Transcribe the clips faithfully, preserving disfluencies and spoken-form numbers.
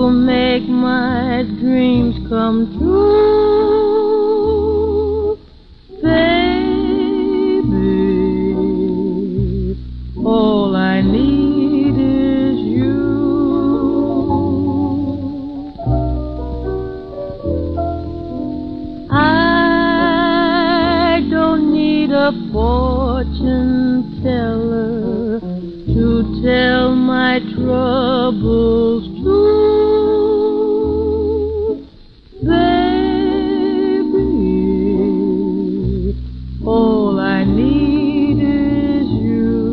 to make my dreams come true. Baby, all I need is you. I don't need a fortune teller to tell my troubles true. Baby, all I need is you.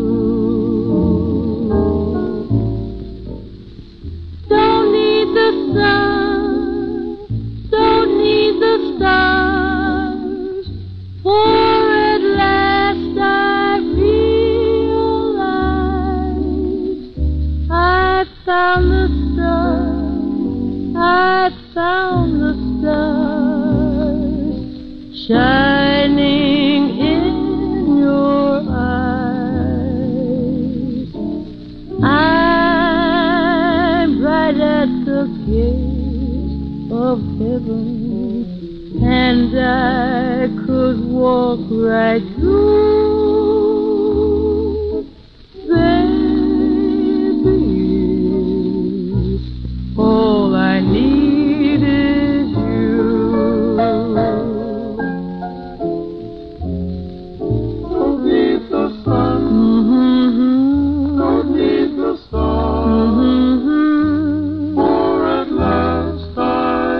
Don't need the sun, don't need the stars, for at last I realize I found the stars, I found the stars shining in your eyes. I'm right at the gate of heaven, and I could walk right through. Baby, all I need is you. Don't need the sun, Mm-hmm. don't need the stars, Mm-hmm. for at last I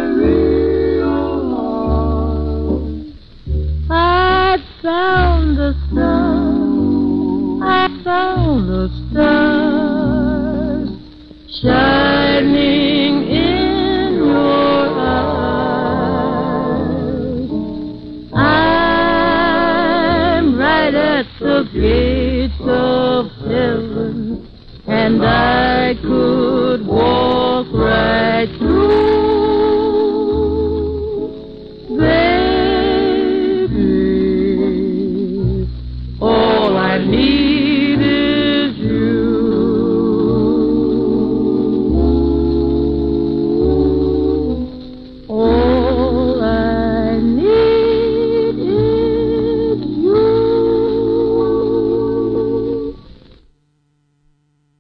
realize I found the sun, I found the stars shining in your eyes. I'm right at the gates of heaven, and I could walk right through.